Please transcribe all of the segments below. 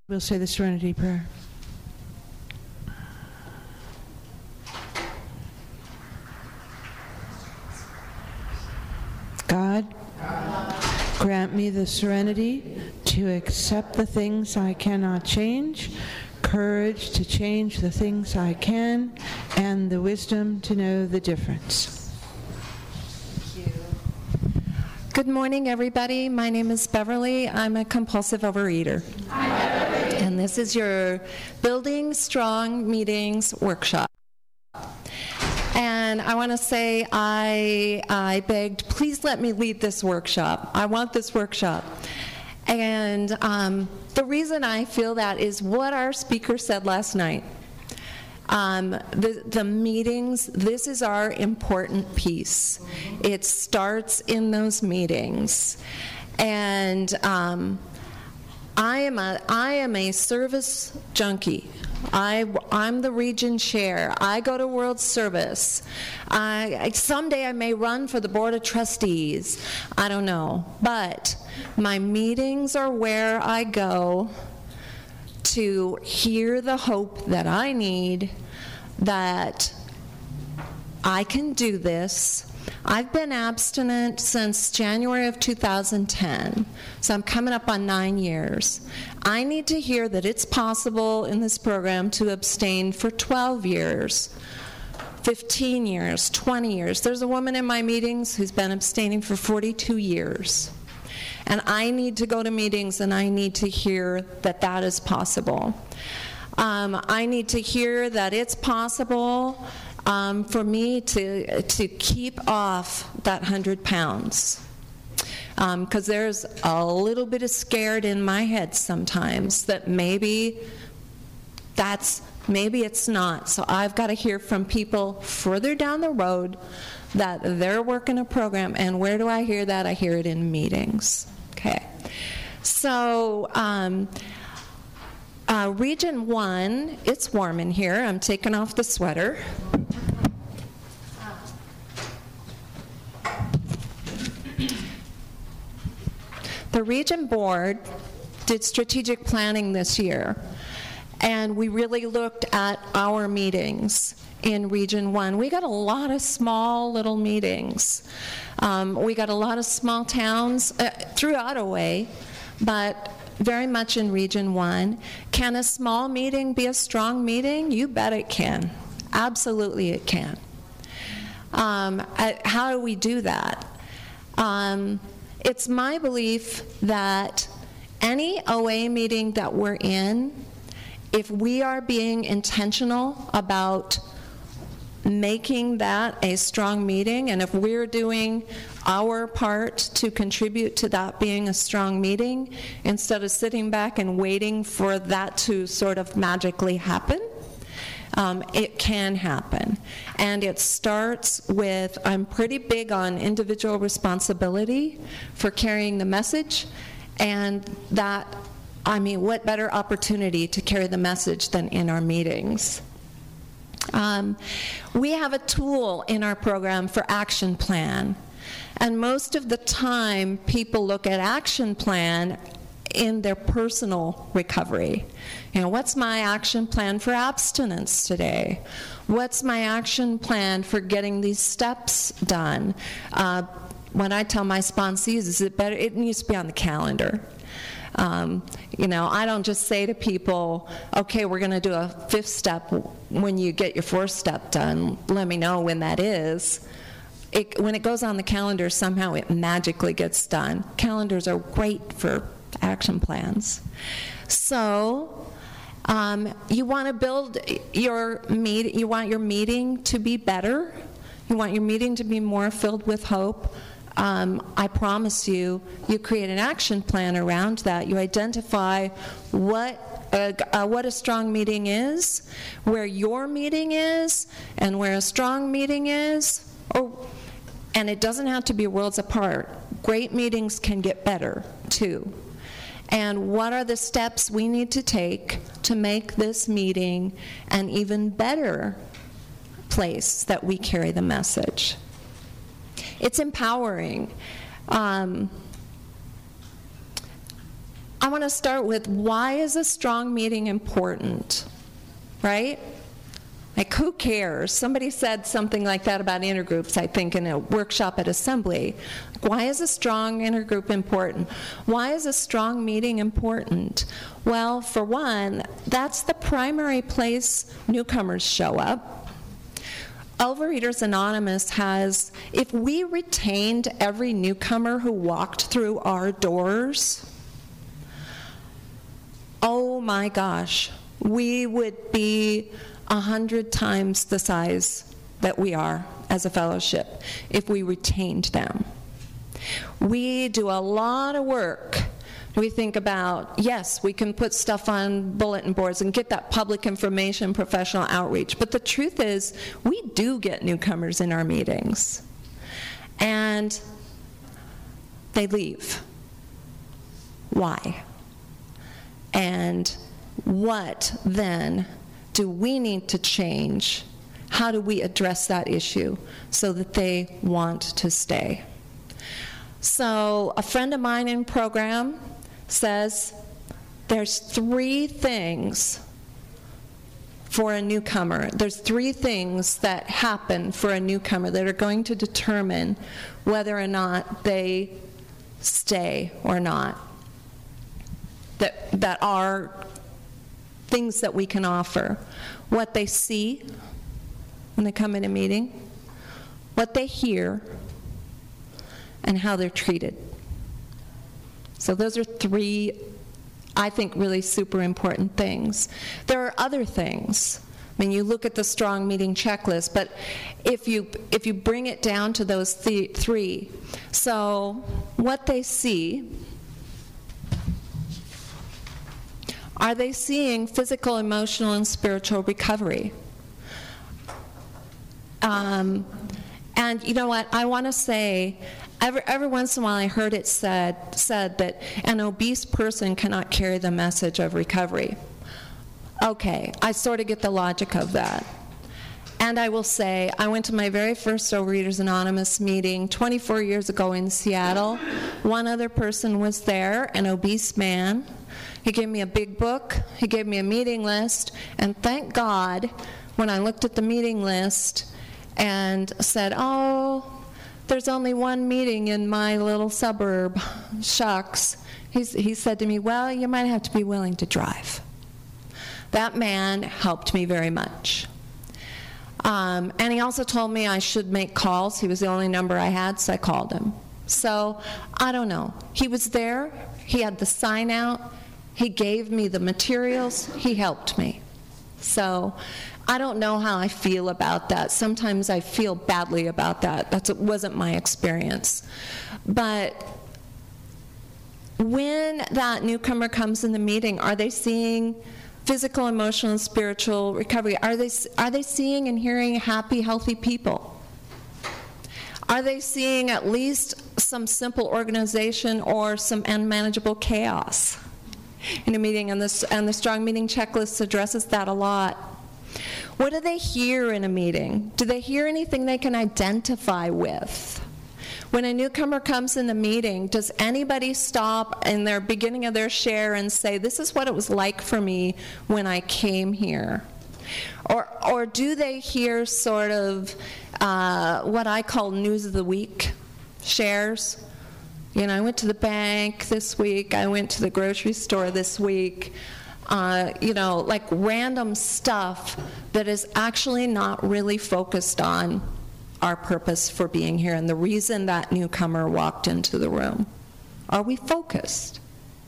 We'll say the Serenity Prayer. God, grant me the serenity to accept the things I cannot change, courage to change the things I can, and the wisdom to know the difference. Good morning, everybody. My name is Beverly. I'm a compulsive overeater. Hi, Beverly. And this is your Building Strong Meetings workshop. And I want to say I begged, please let me lead this workshop. I want this workshop. And the reason I feel that is what our speaker said last night. The meetings, this is our important piece. It starts in those meetings. And I am a service junkie. I'm the region chair. I go to World Service. Someday I may run for the Board of Trustees. I don't know. But my meetings are where I go to hear the hope that I need, that I can do this. I've been abstinent since January of 2010, so I'm coming up on 9 years. I need to hear that it's possible in this program to abstain for 12 years, 15 years, 20 years. There's a woman in my meetings who's been abstaining for 42 years. And I need to go to meetings and I need to hear that that is possible. I need to hear that it's possible for me to keep off that 100 pounds. Because there's a little bit of scared in my head sometimes that maybe it's not. So I've got to hear from people further down the road that they're working a program. And where do I hear that? I hear it in meetings. Okay. So Region 1, it's warm in here. I'm taking off the sweater. The Region Board did strategic planning this year, and we really looked at our meetings in Region 1. We got a lot of small little meetings. We got a lot of small towns throughout Ottawa, but very much in Region 1. Can a small meeting be a strong meeting? You bet it can. Absolutely it can. How do we do that? It's my belief that any OA meeting that we're in, if we are being intentional about making that a strong meeting, and if we're doing our part to contribute to that being a strong meeting, instead of sitting back and waiting for that to sort of magically happen, it can happen. And it starts with, I'm pretty big on individual responsibility for carrying the message, and that, I mean, what better opportunity to carry the message than in our meetings? We have a tool in our program for action plan, and most of the time people look at action plan in their personal recovery. You know, what's my action plan for abstinence today? What's my action plan for getting these steps done? When I tell my sponsees, it needs to be on the calendar. You know, I don't just say to people, okay, we're going to do a 5th step when you get your 4th step done. Let me know when that is. When it goes on the calendar, somehow it magically gets done. Calendars are great for action plans. So you want to build your meeting. You want your meeting to be better. You want your meeting to be more filled with hope. I promise you create an action plan around that. You identify what a strong meeting is, where your meeting is, and where a strong meeting is. And it doesn't have to be worlds apart. Great meetings can get better, too. And what are the steps we need to take to make this meeting an even better place that we carry the message? It's empowering. I want to start with, why is a strong meeting important, right? Like, who cares? Somebody said something like that about intergroups, I think, in a workshop at Assembly. Like, why is a strong intergroup important? Why is a strong meeting important? Well, for one, that's the primary place newcomers show up. Overeaters Anonymous has, if we retained every newcomer who walked through our doors, oh my gosh, we would be 100 times the size that we are as a fellowship if we retained them. We do a lot of work. We think about, yes, we can put stuff on bulletin boards and get that public information, professional outreach, but the truth is, we do get newcomers in our meetings, and they leave. Why? And what then do we need to change? How do we address that issue so that they want to stay? So a friend of mine in program says there's 3 things for a newcomer. There's 3 things that happen for a newcomer that are going to determine whether or not they stay or not. That are things that we can offer. What they see when they come in a meeting, what they hear, and how they're treated. So those are 3, I think, really super important things. There are other things. I mean, you look at the strong meeting checklist, but if you bring it down to those 3, so what they see, are they seeing physical, emotional, and spiritual recovery? And you know what, I want to say, every once in a while I heard it said that an obese person cannot carry the message of recovery. Okay, I sort of get the logic of that. And I will say, I went to my very first Overeaters Anonymous meeting 24 years ago in Seattle. One other person was there, an obese man. He gave me a big book, he gave me a meeting list, and thank God, when I looked at the meeting list and said, oh, there's only one meeting in my little suburb, shucks, he said to me, well, you might have to be willing to drive. That man helped me very much. And he also told me I should make calls. He was the only number I had, so I called him. So, I don't know. He was there, he had the sign out, he gave me the materials, he helped me. So, I don't know how I feel about that. Sometimes I feel badly about that. That wasn't my experience. But when that newcomer comes in the meeting, are they seeing physical, emotional, and spiritual recovery? Are they seeing and hearing happy, healthy people? Are they seeing at least some simple organization or some unmanageable chaos in a meeting? And the strong meeting checklist addresses that a lot. What do they hear in a meeting? Do they hear anything they can identify with? When a newcomer comes in the meeting, does anybody stop in their beginning of their share and say, this is what it was like for me when I came here? Or do they hear sort of what I call news of the week shares? You know, I went to the bank this week, I went to the grocery store this week. Like random stuff that is actually not really focused on our purpose for being here and the reason that newcomer walked into the room. Are we focused?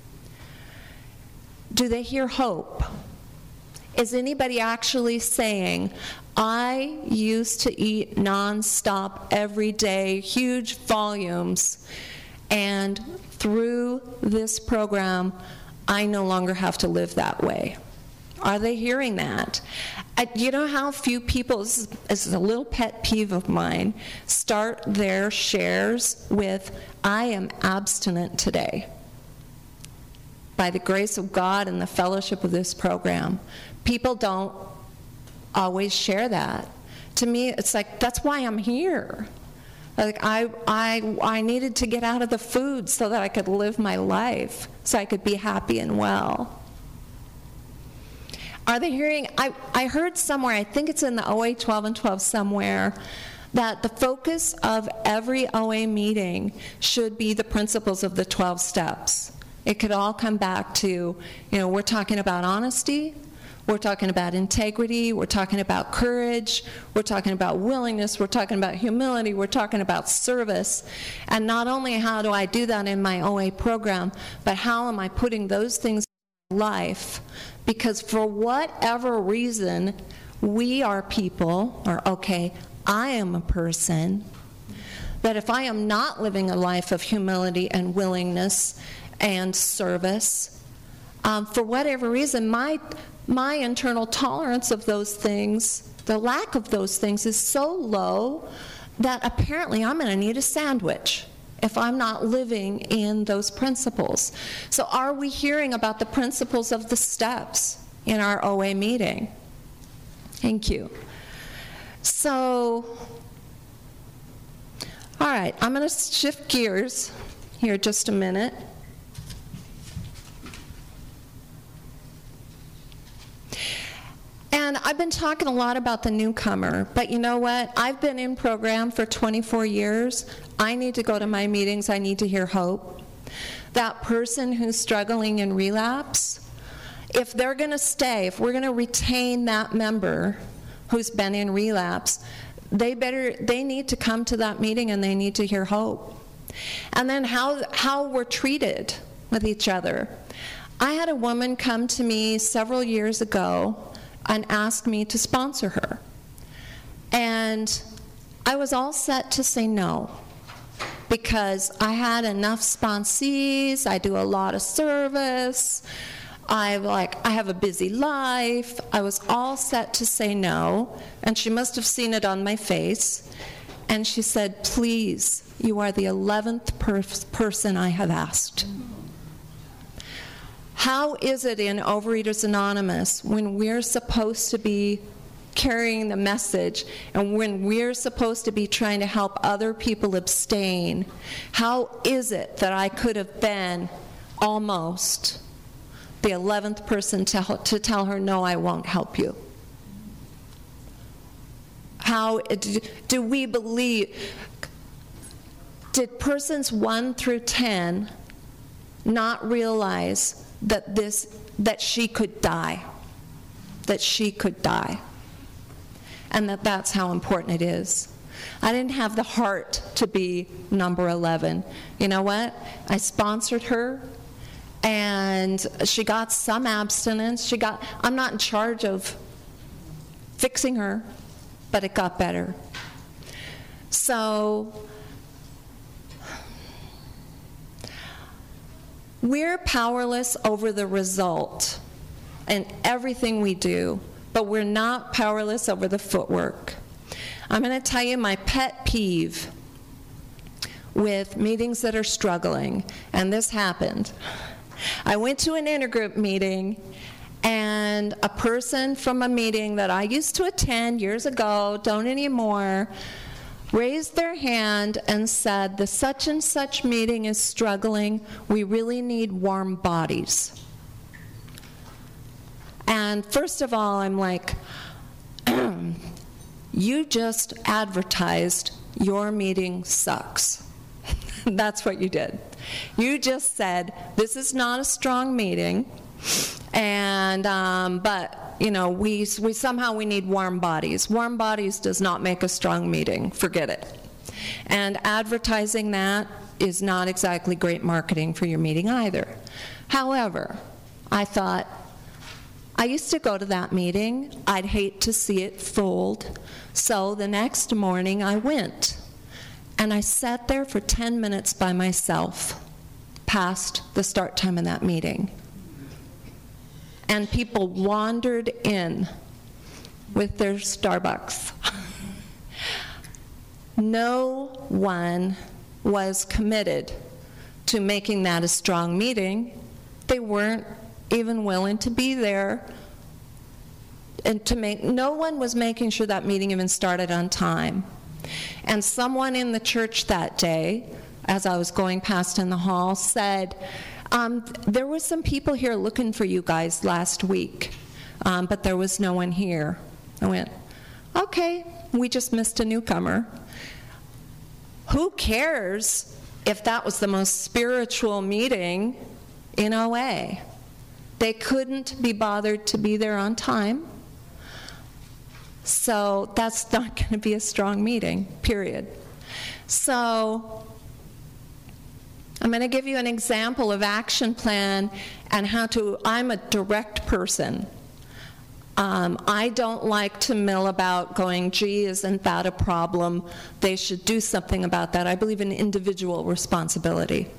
Do they hear hope? Is anybody actually saying, I used to eat nonstop every day, huge volumes, and through this program, I no longer have to live that way? Are they hearing that? You know how few people, this is a little pet peeve of mine, start their shares with, I am abstinent today. By the grace of God and the fellowship of this program. People don't always share that. To me, it's like, that's why I'm here. Like I needed to get out of the food so that I could live my life, so I could be happy and well. Are they hearing? I heard somewhere, I think it's in the OA 12 and 12 somewhere, that the focus of every OA meeting should be the principles of the 12 steps. It could all come back to, we're talking about honesty, we're talking about integrity, we're talking about courage, we're talking about willingness, we're talking about humility, we're talking about service. And not only how do I do that in my OA program, but how am I putting those things in my life? Because for whatever reason, we are people, I am a person, that if I am not living a life of humility and willingness and service, for whatever reason, my internal tolerance of those things, the lack of those things, is so low that apparently I'm going to need a sandwich if I'm not living in those principles. So are we hearing about the principles of the steps in our OA meeting? Thank you. So, all right, I'm going to shift gears here just a minute. And I've been talking a lot about the newcomer, but you know what? I've been in program for 24 years. I need to go to my meetings. I need to hear hope. That person who's struggling in relapse, if they're going to stay, if we're going to retain that member who's been in relapse, they need to come to that meeting and they need to hear hope. And then how we're treated with each other. I had a woman come to me several years ago and ask me to sponsor her. And I was all set to say no, because I had enough sponsees, I do a lot of service, I have a busy life. I was all set to say no, and she must have seen it on my face. And she said, please, you are the 11th person I have asked. How is it in Overeaters Anonymous, when we're supposed to be carrying the message and when we're supposed to be trying to help other people abstain, how is it that I could have been almost the 11th person to tell her, no, I won't help you? How do we believe? Did persons 1 through 10 not realize that she could die, and that's how important it is? I didn't have the heart to be number 11. You know what? I sponsored her, and she got some abstinence. I'm not in charge of fixing her, but it got better. So we're powerless over the result in everything we do, but we're not powerless over the footwork. I'm going to tell you my pet peeve with meetings that are struggling, and this happened. I went to an intergroup meeting, and a person from a meeting that I used to attend years ago, don't anymore, raised their hand and said, the such and such meeting is struggling, we really need warm bodies. And first of all, I'm like, you just advertised your meeting sucks. That's what you did. You just said, this is not a strong meeting, and but we somehow we need warm bodies. Warm bodies does not make a strong meeting. Forget it. And advertising that is not exactly great marketing for your meeting either. However, I thought, I used to go to that meeting. I'd hate to see it fold. So the next morning I went. And I sat there for 10 minutes by myself past the start time of that meeting. And people wandered in with their Starbucks. No one was committed to making that a strong meeting. They weren't even willing to be there. And no one was making sure that meeting even started on time. And someone in the church that day, as I was going past in the hall, said, there were some people here looking for you guys last week, but there was no one here. I went, okay, we just missed a newcomer. Who cares if that was the most spiritual meeting in OA? They couldn't be bothered to be there on time, so that's not going to be a strong meeting, period. So I'm going to give you an example of action plan and I'm a direct person. I don't like to mill about going, gee, isn't that a problem? They should do something about that. I believe in individual responsibility.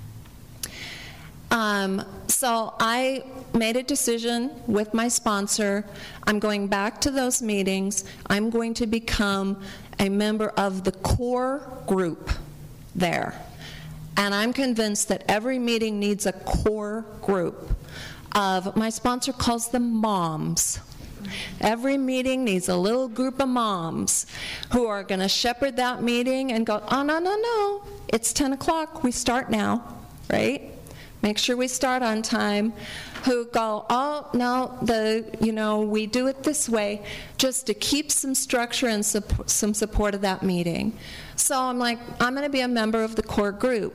So I made a decision with my sponsor. I'm going back to those meetings. I'm going to become a member of the core group there. And I'm convinced that every meeting needs a core group of, my sponsor calls them moms. Every meeting needs a little group of moms who are going to shepherd that meeting and go, oh, no, it's 10 o'clock, we start now, right? Make sure we start on time. Who go, oh, no, we do it this way, just to keep some structure and some support of that meeting. So I'm like, I'm going to be a member of the core group.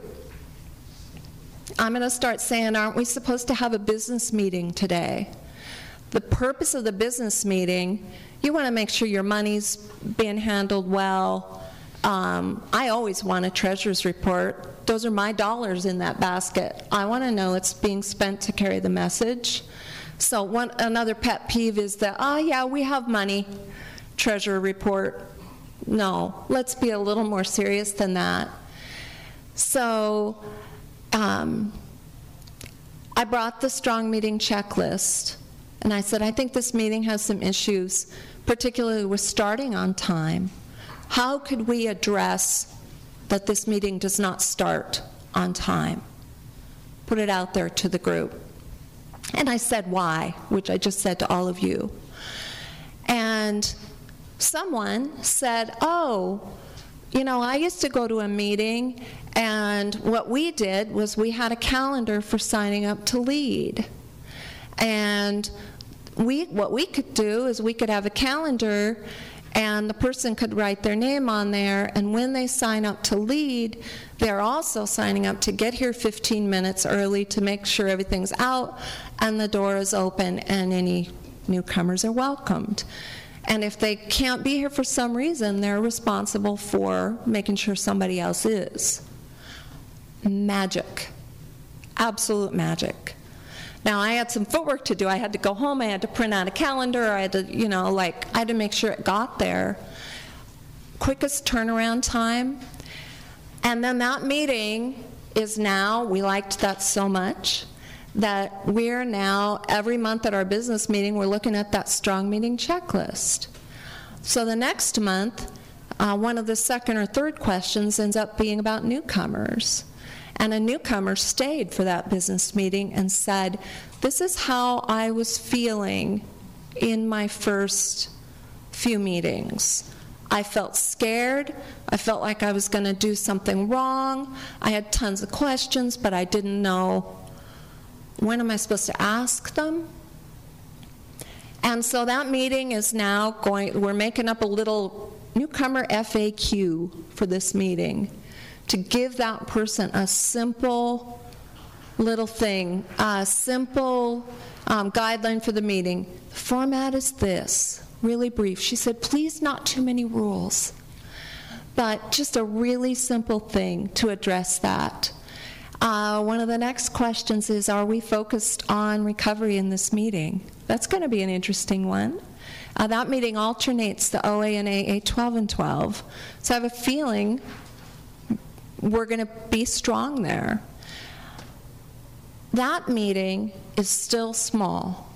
I'm going to start saying, aren't we supposed to have a business meeting today? The purpose of the business meeting, you want to make sure your money's being handled well. I always want a treasurer's report. Those are my dollars in that basket. I want to know it's being spent to carry the message. So another pet peeve is that, oh yeah, we have money, treasurer report. No, let's be a little more serious than that. So I brought the strong meeting checklist, and I said, I think this meeting has some issues, particularly with starting on time. How could we address that this meeting does not start on time? Put it out there to the group. And I said why, which I just said to all of you. And someone said, oh, I used to go to a meeting, and what we did was we had a calendar for signing up to lead. And what we could do is we could have a calendar, and the person could write their name on there, and when they sign up to lead, they're also signing up to get here 15 minutes early to make sure everything's out and the door is open and any newcomers are welcomed. And if they can't be here for some reason, they're responsible for making sure somebody else is. Magic. Absolute magic. Now, I had some footwork to do. I had to go home, I had to print out a calendar, I had to, I had to make sure it got there. Quickest turnaround time. And then that meeting is now, we liked that so much, that we're now, every month at our business meeting, we're looking at that strong meeting checklist. So the next month, one of the second or third questions ends up being about newcomers. And a newcomer stayed for that business meeting and said, this is how I was feeling in my first few meetings. I felt scared. I felt like I was going to do something wrong. I had tons of questions, but I didn't know, when am I supposed to ask them? And so that meeting is now we're making up a little newcomer FAQ for this meeting, to give that person a simple little thing, a simple guideline for the meeting. The format is this, really brief. She said, please not too many rules, but just a really simple thing to address that. One of the next questions is, are we focused on recovery in this meeting? That's going to be an interesting one. That meeting alternates the OA and AA 12 and 12. So I have a feeling we're going to be strong there. That meeting is still small.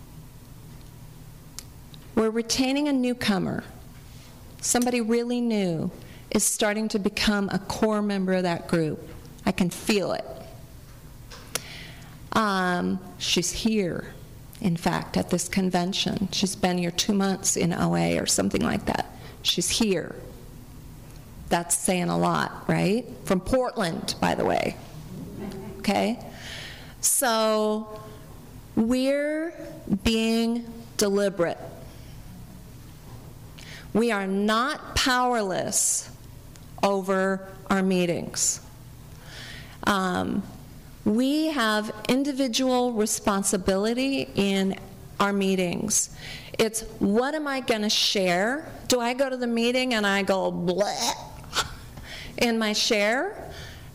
We're retaining a newcomer. Somebody really new is starting to become a core member of that group. I can feel it. She's here, in fact, at this convention. She's been here 2 months in OA or something like that. She's here. That's saying a lot, right? From Portland, by the way. Okay? So we're being deliberate. We are not powerless over our meetings. We have individual responsibility in our meetings. It's, what am I going to share? Do I go to the meeting and I go bleh in my share?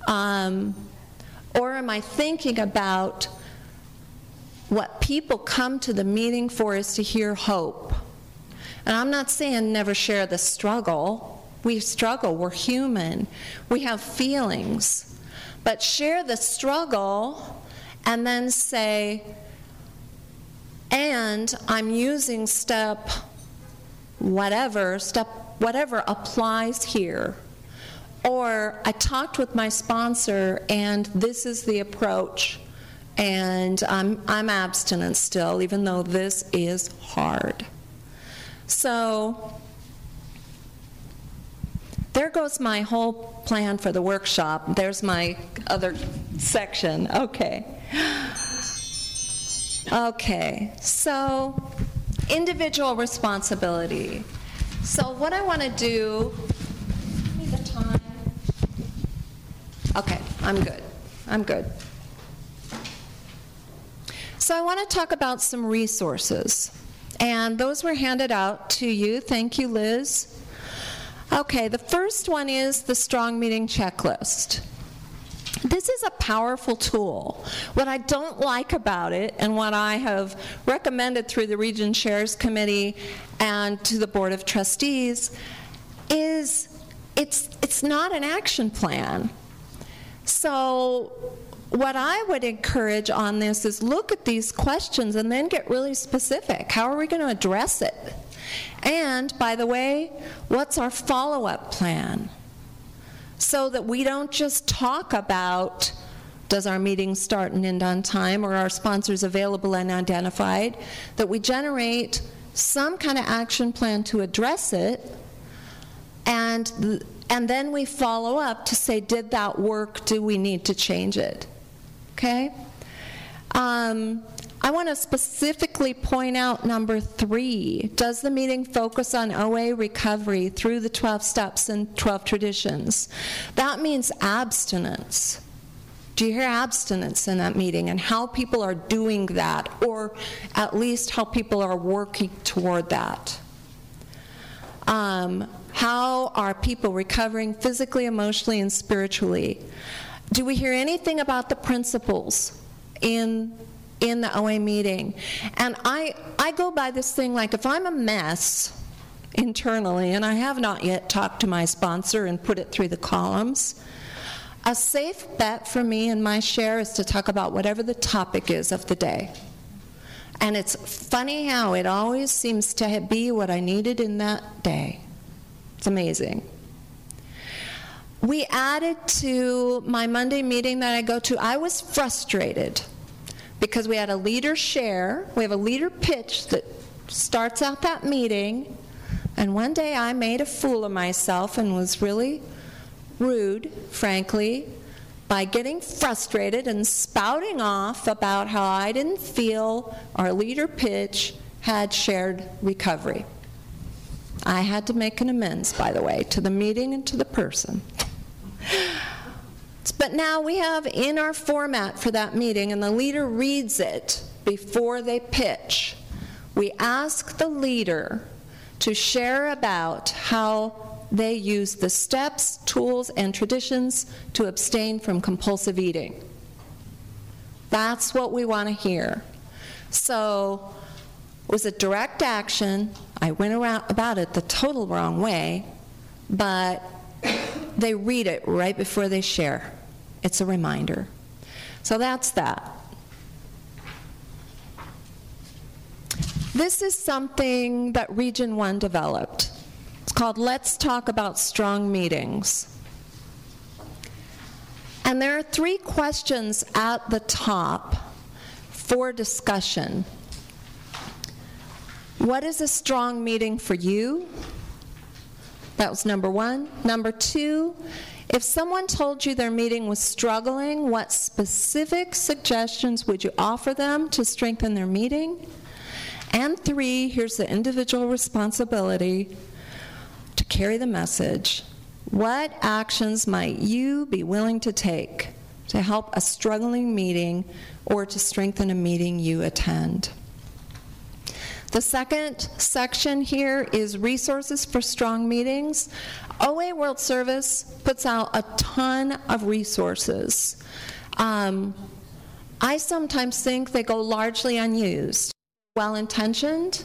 Or am I thinking about what people come to the meeting for is to hear hope? And I'm not saying never share the struggle. We struggle, we're human, we have feelings. But share the struggle and then say, and I'm using step whatever applies here. Or I talked with my sponsor and this is the approach, and I'm abstinent still, even though this is hard. So there goes my whole plan for the workshop. There's my other section. Okay. Okay, so individual responsibility. So what I want to do, give me the time. Okay, I'm good. So I want to talk about some resources. And those were handed out to you. Thank you, Liz. Okay, the first one is the Strong Meeting Checklist. This is a powerful tool. What I don't like about it, and what I have recommended through the Region Chairs Committee and to the Board of Trustees, is it's not an action plan. So what I would encourage on this is look at these questions and then get really specific. How are we going to address it? And, by the way, what's our follow-up plan? So that we don't just talk about, does our meeting start and end on time, or are sponsors available and identified, that we generate some kind of action plan to address it, and then we follow up to say, did that work? Do we need to change it? Okay? I want to specifically point out number 3. Does the meeting focus on OA recovery through the 12 steps and 12 traditions? That means abstinence. Do you hear abstinence in that meeting, and how people are doing that, or at least how people are working toward that? How are people recovering physically, emotionally, and spiritually? Do we hear anything about the principles in the OA meeting? And I go by this thing, like, if I'm a mess internally, and I have not yet talked to my sponsor and put it through the columns, a safe bet for me and my share is to talk about whatever the topic is of the day. And it's funny how it always seems to be what I needed in that day. It's amazing. We added to my Monday meeting that I go to, I was frustrated because we had a leader share, we have a leader pitch that starts out that meeting, and one day I made a fool of myself and was really rude, frankly, by getting frustrated and spouting off about how I didn't feel our leader pitch had shared recovery. I had to make an amends, by the way, to the meeting and to the person. But now we have in our format for that meeting, and the leader reads it before they pitch, we ask the leader to share about how they use the steps, tools, and traditions to abstain from compulsive eating. That's what we want to hear. So it was a direct action. I went around about it the total wrong way, but they read it right before they share. It's a reminder. So that's that. This is something that Region 1 developed. It's called Let's Talk About Strong Meetings. And there are 3 questions at the top for discussion. What is a strong meeting for you? That was number one. Number two, if someone told you their meeting was struggling, what specific suggestions would you offer them to strengthen their meeting? And three, here's the individual responsibility to carry the message. What actions might you be willing to take to help a struggling meeting or to strengthen a meeting you attend? The second section here is resources for strong meetings. OA World Service puts out a ton of resources. I sometimes think they go largely unused, well-intentioned.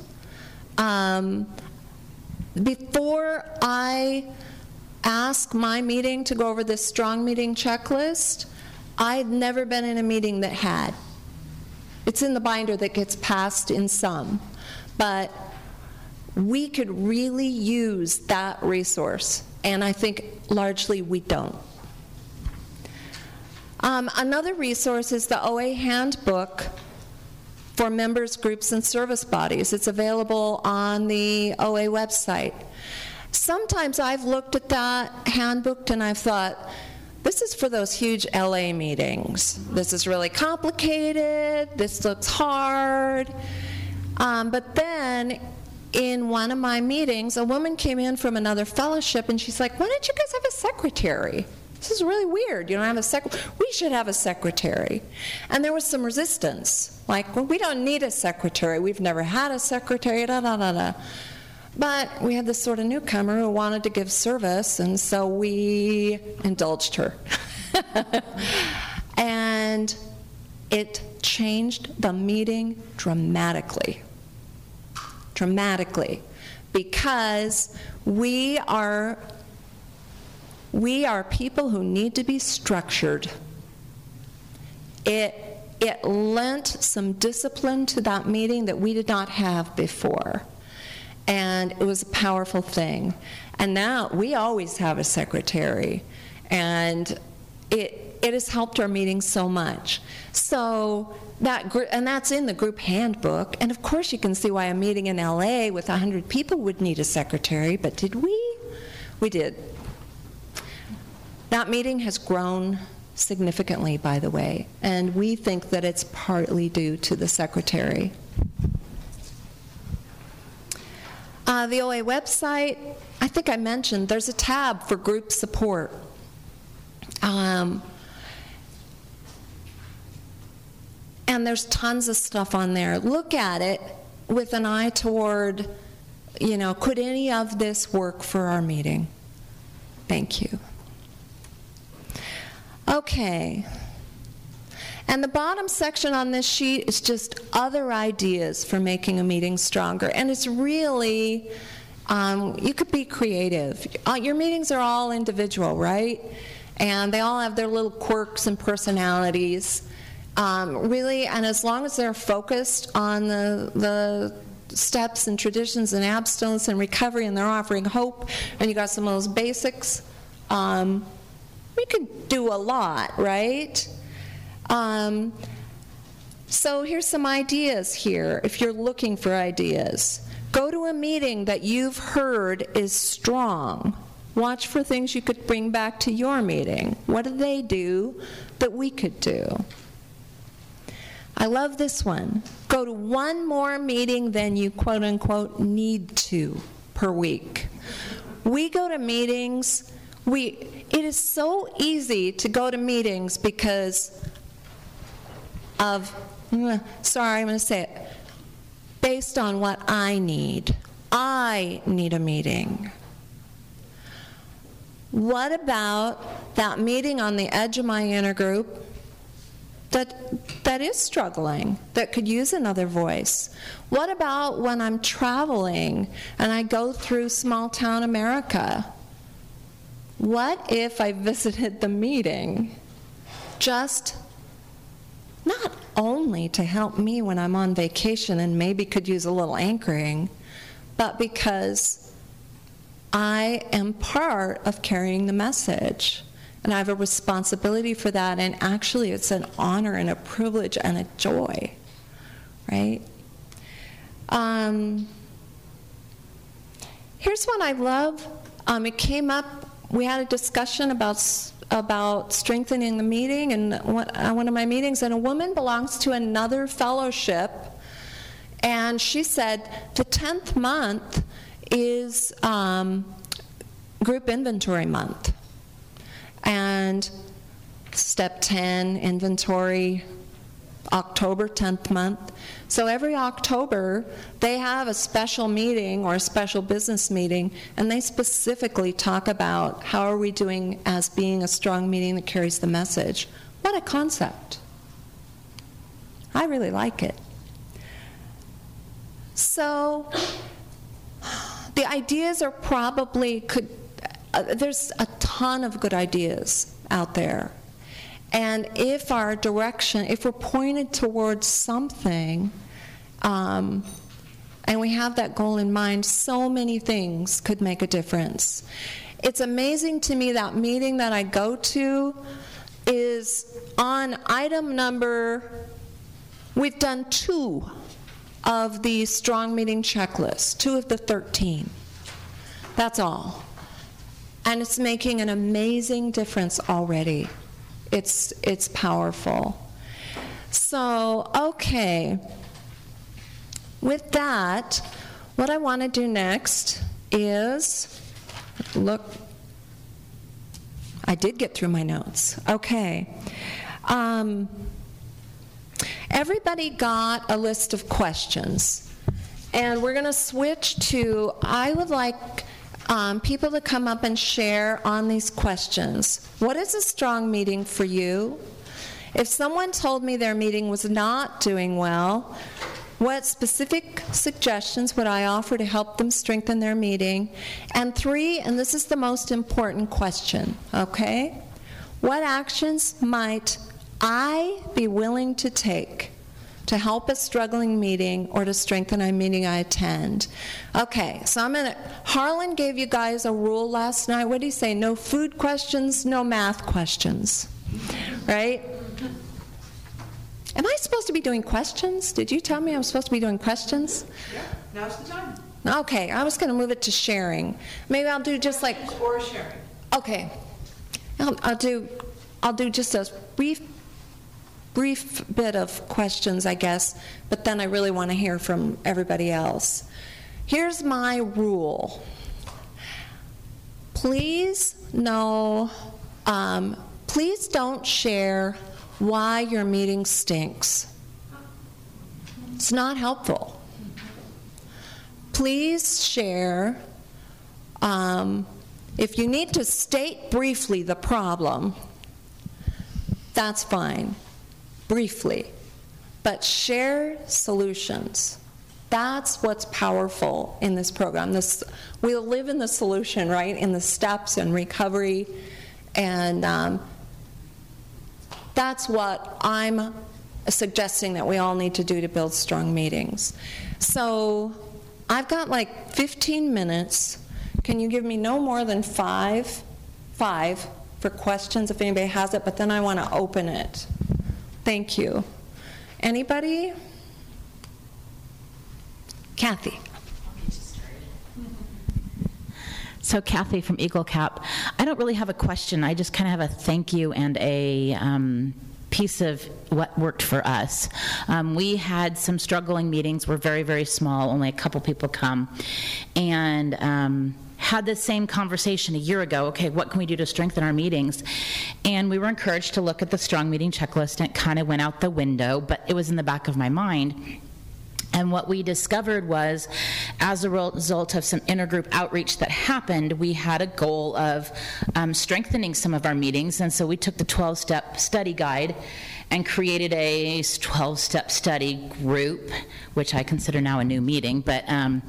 Before I ask my meeting to go over this strong meeting checklist, I'd never been in a meeting that had. It's in the binder that gets passed in some. But we could really use that resource, and I think largely we don't. Another resource is the OA Handbook for members, groups, and service bodies. It's available on the OA website. Sometimes I've looked at that handbook and I've thought, this is for those huge LA meetings. This is really complicated, this looks hard. But then in one of my meetings, a woman came in from another fellowship and she's like, why don't you guys have a secretary? This is really weird. You don't have a secretary. We should have a secretary. And there was some resistance. Like, well, we don't need a secretary. We've never had a secretary, da-da-da-da. But we had this sort of newcomer who wanted to give service, and so we indulged her. And it changed the meeting dramatically. Dramatically. Because we are people who need to be structured. It lent some discipline to that meeting that we did not have before. And it was a powerful thing. And now we always have a secretary. And it has helped our meetings so much. So that group, and that's in the group handbook. And of course you can see why a meeting in LA with 100 people would need a secretary, but did we? We did. That meeting has grown significantly, by the way, and we think that it's partly due to the secretary. The OA website, I think I mentioned, there's a tab for group support. And there's tons of stuff on there. Look at it with an eye toward, could any of this work for our meeting? Thank you. Okay. And the bottom section on this sheet is just other ideas for making a meeting stronger. And it's really, you could be creative. Your meetings are all individual, right? And they all have their little quirks and personalities. Really, and as long as they're focused on the steps and traditions and abstinence and recovery, and they're offering hope, and you got some of those basics, we could do a lot, right? So here's some ideas here, if you're looking for ideas. Go to a meeting that you've heard is strong. Watch for things you could bring back to your meeting. What do they do that we could do? I love this one. Go to one more meeting than you quote-unquote need to per week. We go to meetings, it is so easy to go to meetings because of, sorry, I'm going to say it, based on what I need. I need a meeting. What about that meeting on the edge of my intergroup that is struggling, that could use another voice? What about when I'm traveling and I go through small town America? What if I visited the meeting just not only to help me when I'm on vacation and maybe could use a little anchoring, but because I am part of carrying the message, and I have a responsibility for that, and actually it's an honor and a privilege and a joy, right? Here's one I love. it came up, we had a discussion about strengthening the meeting in one of my meetings, and a woman belongs to another fellowship, and she said the 10th month is group inventory month, and step 10, inventory, October, 10th month. So every October, they have a special meeting or a special business meeting, and they specifically talk about how are we doing as being a strong meeting that carries the message. What a concept. I really like it. So the ideas are probably, there's a ton of good ideas out there. And if our direction, if we're pointed towards something, and we have that goal in mind, so many things could make a difference. It's amazing to me that meeting that I go to is on item number, we've done 2 of the strong meeting checklist, 2 of the 13. That's all. And it's making an amazing difference already. It's powerful. So, okay. With that, what I want to do next is look. I did get through my notes. Okay. Everybody got a list of questions. And we're going to switch to, I would like people to come up and share on these questions. What is a strong meeting for you? If someone told me their meeting was not doing well, what specific suggestions would I offer to help them strengthen their meeting? And 3, and this is the most important question, okay? What actions might I be willing to take to help a struggling meeting or to strengthen a meeting I attend? Okay, so Harlan gave you guys a rule last night. What did he say? No food questions, no math questions, right? Am I supposed to be doing questions? Did you tell me I was supposed to be doing questions? Yeah, now's the time. Okay, I was going to move it to sharing. Maybe I'll do just like... Or sharing. Okay, I'll do just a brief bit of questions, I guess, but then I really want to hear from everybody else. Here's my rule. Please don't share why your meeting stinks. It's not helpful. Please share, if you need to state briefly the problem, that's fine. Briefly, but share solutions. That's what's powerful in this program. We'll live in the solution, right? In the steps and recovery, and that's what I'm suggesting that we all need to do to build strong meetings. So I've got like 15 minutes. Can you give me no more than five for questions if anybody has it? But then I want to open it. Thank you. Anybody? Kathy. So Kathy from Eagle Cap. I don't really have a question. I just kind of have a thank you and a piece of what worked for us. We had some struggling meetings. We're very, very small. Only a couple people come. And had the same conversation a year ago. Okay, what can we do to strengthen our meetings? And we were encouraged to look at the strong meeting checklist, and it kind of went out the window, but it was in the back of my mind. And what we discovered was, as a result of some intergroup outreach that happened, we had a goal of strengthening some of our meetings. And so we took the 12-step study guide and created a 12-step study group, which I consider now a new meeting. But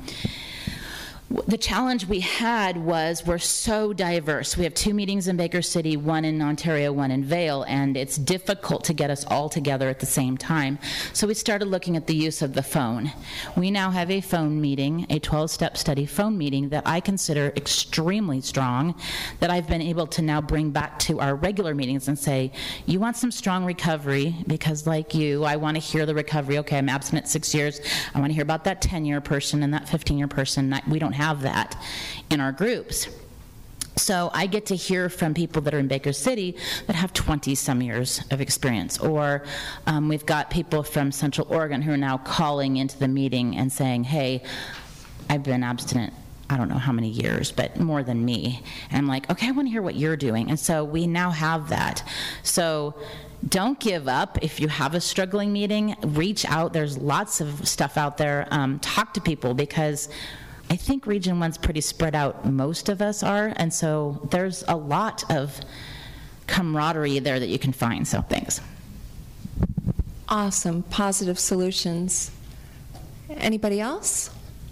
the challenge we had was we're so diverse. We have 2 meetings in Baker City, 1 in Ontario, 1 in Vail, and it's difficult to get us all together at the same time. So we started looking at the use of the phone. We now have a phone meeting, a 12-step study phone meeting that I consider extremely strong, that I've been able to now bring back to our regular meetings and say, you want some strong recovery, because like you, I want to hear the recovery. Okay, I'm abstinent 6 years. I want to hear about that 10-year person and that 15-year person. We don't have that in our groups. So I get to hear from people that are in Baker City that have 20-some years of experience. Or we've got people from Central Oregon who are now calling into the meeting and saying, hey, I've been abstinent, I don't know how many years, but more than me. And I'm like, okay, I want to hear what you're doing. And so we now have that. So don't give up. If you have a struggling meeting, reach out. There's lots of stuff out there. Talk to people, because I think Region 1's pretty spread out. Most of us are. And so there's a lot of camaraderie there that you can find. So thanks. Awesome. Positive solutions. Anybody else?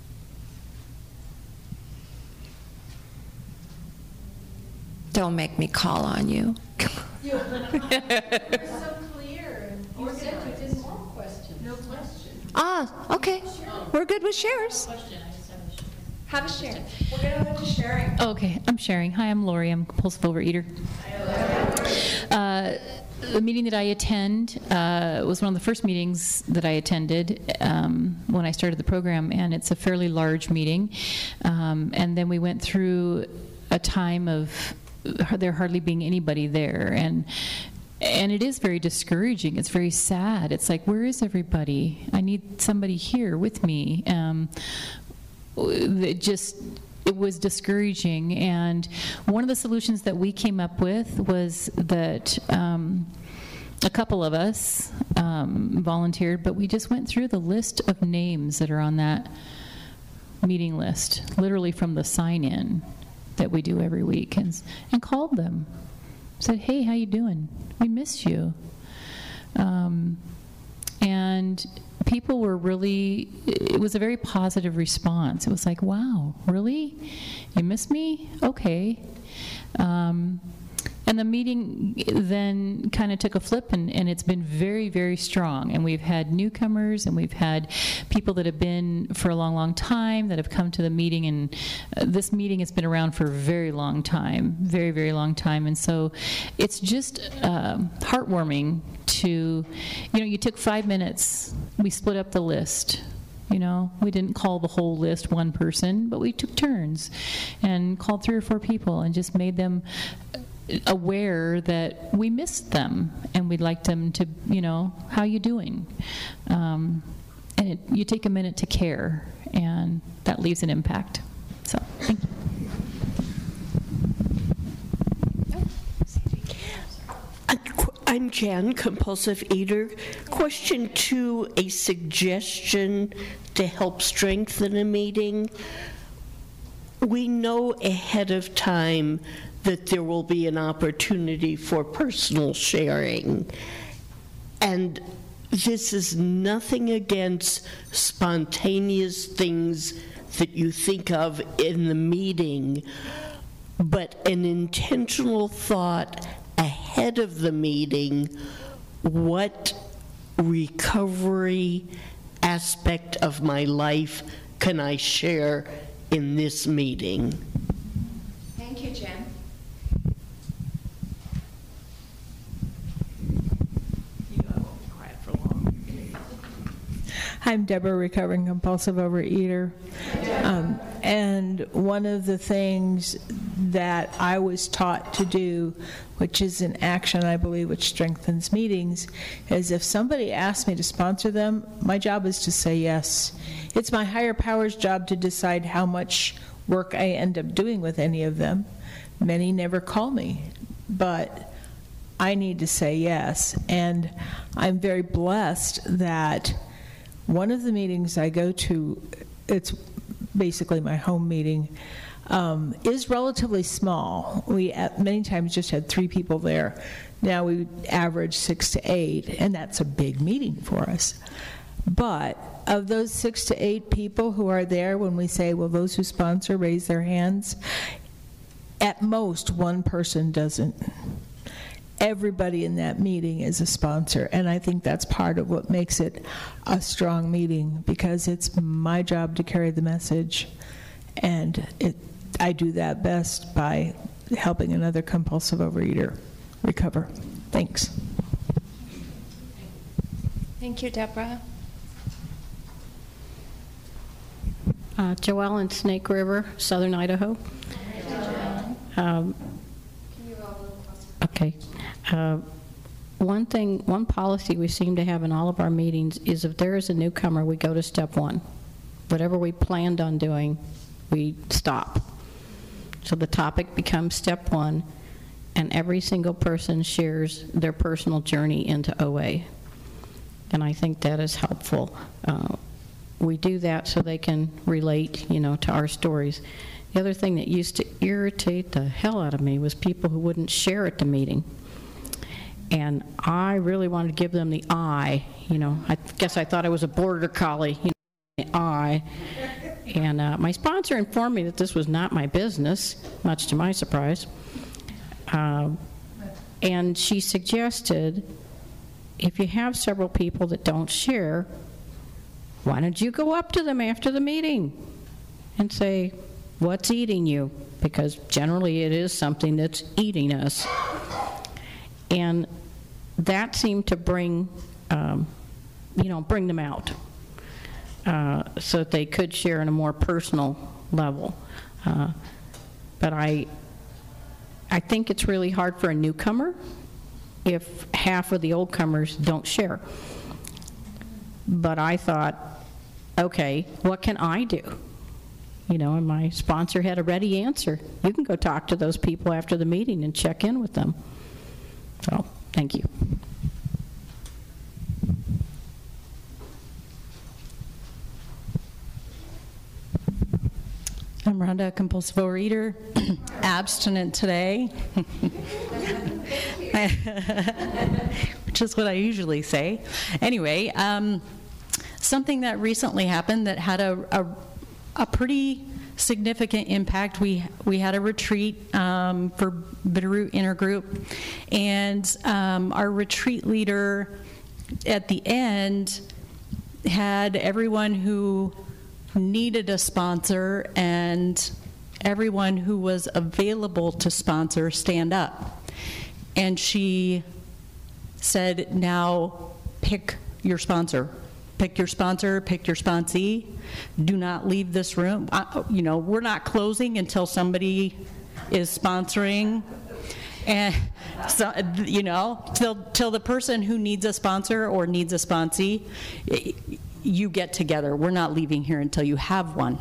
Don't make me call on you. You're so clear, and you said you didn't want questions. No questions. Okay. We're good with shares. Have a share. We're going to go to sharing. Oh, okay, I'm sharing. Hi, I'm Lori. I'm a compulsive overeater. The meeting that I attend was one of the first meetings that I attended when I started the program, and it's a fairly large meeting. And then we went through a time of there hardly being anybody there, and it is very discouraging. It's very sad. It's like, where is everybody? I need somebody here with me. It was discouraging, and one of the solutions that we came up with was that a couple of us volunteered, but we just went through the list of names that are on that meeting list, literally from the sign-in that we do every week, and called them, said, hey, how you doing? We miss you. And people were really, it was a very positive response. It was like, wow, really? You miss me? Okay. And the meeting then kind of took a flip, and it's been very, very strong. And we've had newcomers, and we've had people that have been for a long, long time that have come to the meeting. And this meeting has been around for a very long time, very, very long time. And so it's just heartwarming to, you took 5 minutes. We split up the list. We didn't call the whole list one person, but we took turns and called 3 or 4 people and just made them aware that we missed them and we'd like them to, how you doing? And you take a minute to care, and that leaves an impact. So, thank you. I'm Jan, compulsive eater. Question 2, a suggestion to help strengthen a meeting. We know ahead of time that there will be an opportunity for personal sharing. And this is nothing against spontaneous things that you think of in the meeting, but an intentional thought ahead of the meeting, what recovery aspect of my life can I share in this meeting? Thank you, Jen. I'm Deborah, recovering compulsive overeater. And one of the things that I was taught to do, which is an action, I believe, which strengthens meetings, is if somebody asks me to sponsor them, my job is to say yes. It's my higher power's job to decide how much work I end up doing with any of them. Many never call me, but I need to say yes. And I'm very blessed that one of the meetings I go to, it's basically my home meeting, is relatively small. We many times just had 3 people there. Now we average 6 to 8, and that's a big meeting for us. But of those 6 to 8 people who are there, when we say, well, those who sponsor raise their hands, at most 1 person doesn't. Everybody in that meeting is a sponsor, and I think that's part of what makes it a strong meeting, because it's my job to carry the message, and I do that best by helping another compulsive overeater recover. Thanks. Thank you, Deborah. Joelle in Snake River, Southern Idaho. Okay. One policy we seem to have in all of our meetings is if there is a newcomer, we go to step one. Whatever we planned on doing, we stop. So the topic becomes step one, and every single person shares their personal journey into OA. And I think that is helpful. We do that so they can relate, to our stories. The other thing that used to irritate the hell out of me was people who wouldn't share at the meeting. And I really wanted to give them the eye. I guess I thought I was a border collie, the eye. And my sponsor informed me that this was not my business, much to my surprise. And she suggested, if you have several people that don't share, why don't you go up to them after the meeting and say, what's eating you? Because generally it is something that's eating us. And that seemed to bring them out so that they could share on a more personal level. But I think it's really hard for a newcomer if half of the old comers don't share. But I thought, okay, what can I do? And my sponsor had a ready answer. You can go talk to those people after the meeting and check in with them. So, thank you. I'm Rhonda, compulsive overeater, abstinent today, which is what I usually say. Anyway, something that recently happened that had a pretty significant impact. We had a retreat for Bitterroot Intergroup, and our retreat leader at the end had everyone who needed a sponsor and everyone who was available to sponsor stand up. And she said, now pick your sponsor. Pick your sponsor, pick your sponsee. Do not leave this room. We're not closing until somebody is sponsoring. And so, till the person who needs a sponsor or needs a sponsee, you get together. We're not leaving here until you have one.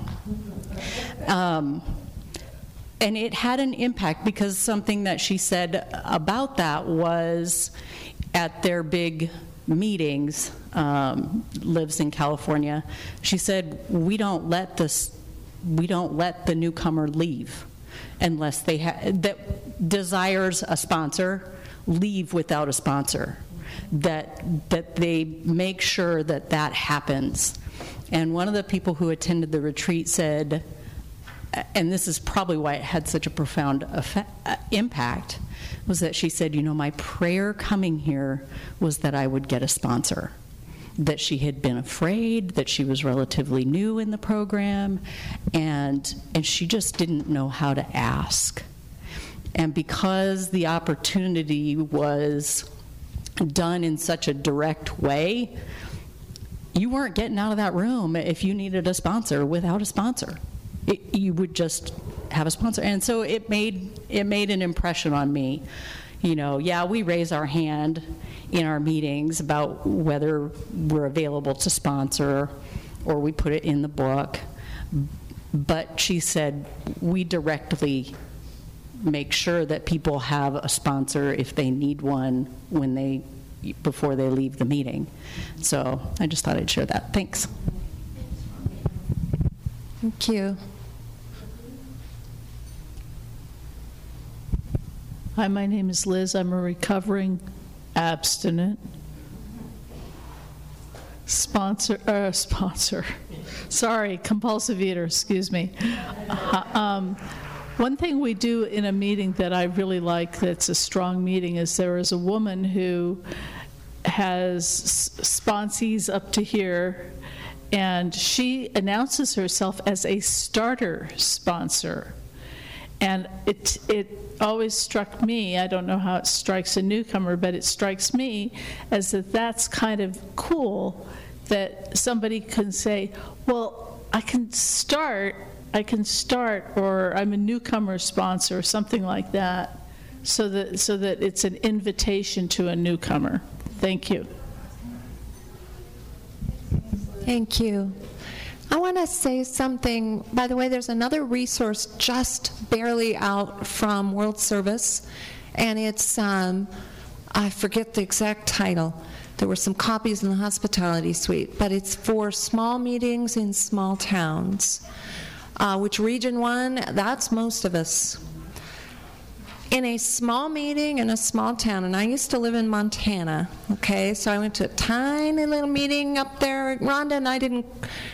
And it had an impact because something that she said about that was at their big meetings, lives in California, she said, we don't let the newcomer leave unless that desires a sponsor, leave without a sponsor. That they make sure that happens. And one of the people who attended the retreat said, and this is probably why it had such a profound impact, was that she said, my prayer coming here was that I would get a sponsor. That she had been afraid, that she was relatively new in the program, and she just didn't know how to ask. And because the opportunity was done in such a direct way, you weren't getting out of that room if you needed a sponsor without a sponsor. You would just have a sponsor. And so it made an impression on me. We raise our hand in our meetings about whether we're available to sponsor or we put it in the book. But she said, we directly make sure that people have a sponsor if they need one before they leave the meeting. So I just thought I'd share that. Thanks. Thank you. Hi, my name is Liz. I'm a recovering abstinent. Compulsive eater, excuse me. One thing we do in a meeting that I really like, that's a strong meeting, is there is a woman who has sponsees up to here, and she announces herself as a starter sponsor. And it always struck me, I don't know how it strikes a newcomer, but it strikes me as that's kind of cool that somebody can say, well, I can start, I can start, or I'm a newcomer sponsor, or something like that, so that it's an invitation to a newcomer. Thank you. Thank you. I want to say something. By the way, there's another resource just barely out from World Service, and it's, I forget the exact title. There were some copies in the hospitality suite, but it's for small meetings in small towns, which Region 1, that's most of us. In a small meeting in a small town, and I used to live in Montana, okay, so I went to a tiny little meeting up there. Rhonda and I didn't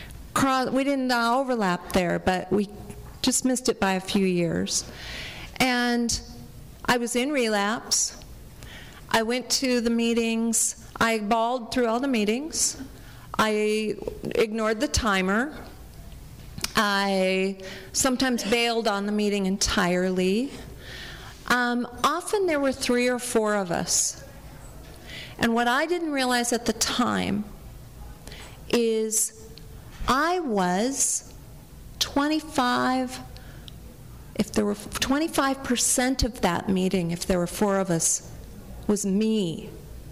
overlap there, but we just missed it by a few years. And I was in relapse. I went to the meetings. I bawled through all the meetings. I ignored the timer. I sometimes bailed on the meeting entirely. Often there were 3 or 4 of us. And what I didn't realize at the time is I was 25% of that meeting, if there were 4 of us, was me.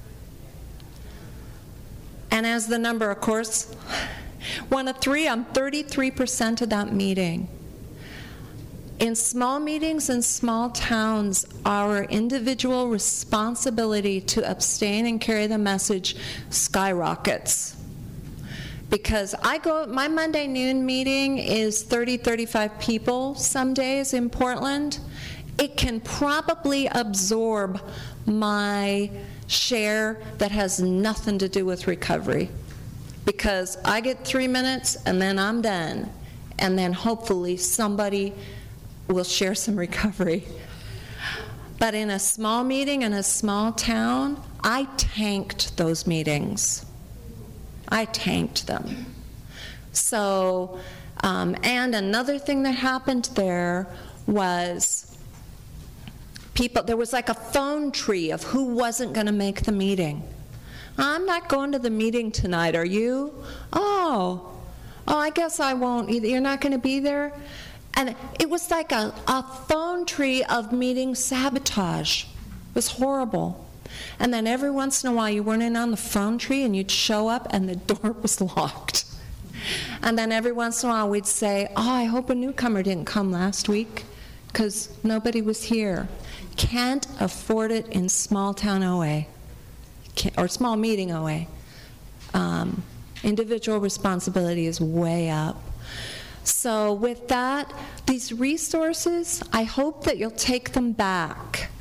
And as the number, of course, 1 of 3, I'm 33% of that meeting. In small meetings in small towns, our individual responsibility to abstain and carry the message skyrockets. Because my Monday noon meeting is 30, 35 people some days in Portland. It can probably absorb my share that has nothing to do with recovery. Because I get 3 minutes and then I'm done. And then hopefully somebody will share some recovery. But in a small meeting in a small town, I tanked those meetings. I tanked them. So, and another thing that happened there was there was like a phone tree of who wasn't going to make the meeting. I'm not going to the meeting tonight, are you? Oh, I guess I won't either. You're not going to be there? And it was like a phone tree of meeting sabotage. It was horrible. And then every once in a while you weren't in on the phone tree and you'd show up and the door was locked. And then every once in a while we'd say, I hope a newcomer didn't come last week because nobody was here. Can't afford it in small town OA or small meeting OA. Individual responsibility is way up. So with that, these resources, I hope that you'll take them back.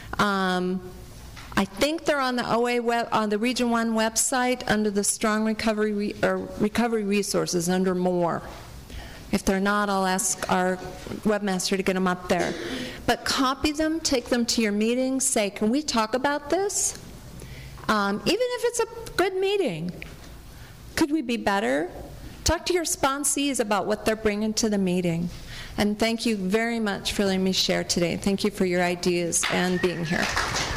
I think they're on the OA on the Region 1 website under the Strong Recovery Recovery Resources under More. If they're not, I'll ask our webmaster to get them up there. But copy them, take them to your meetings, say, can we talk about this? Even if it's a good meeting, could we be better? Talk to your sponsees about what they're bringing to the meeting. And thank you very much for letting me share today. Thank you for your ideas and being here.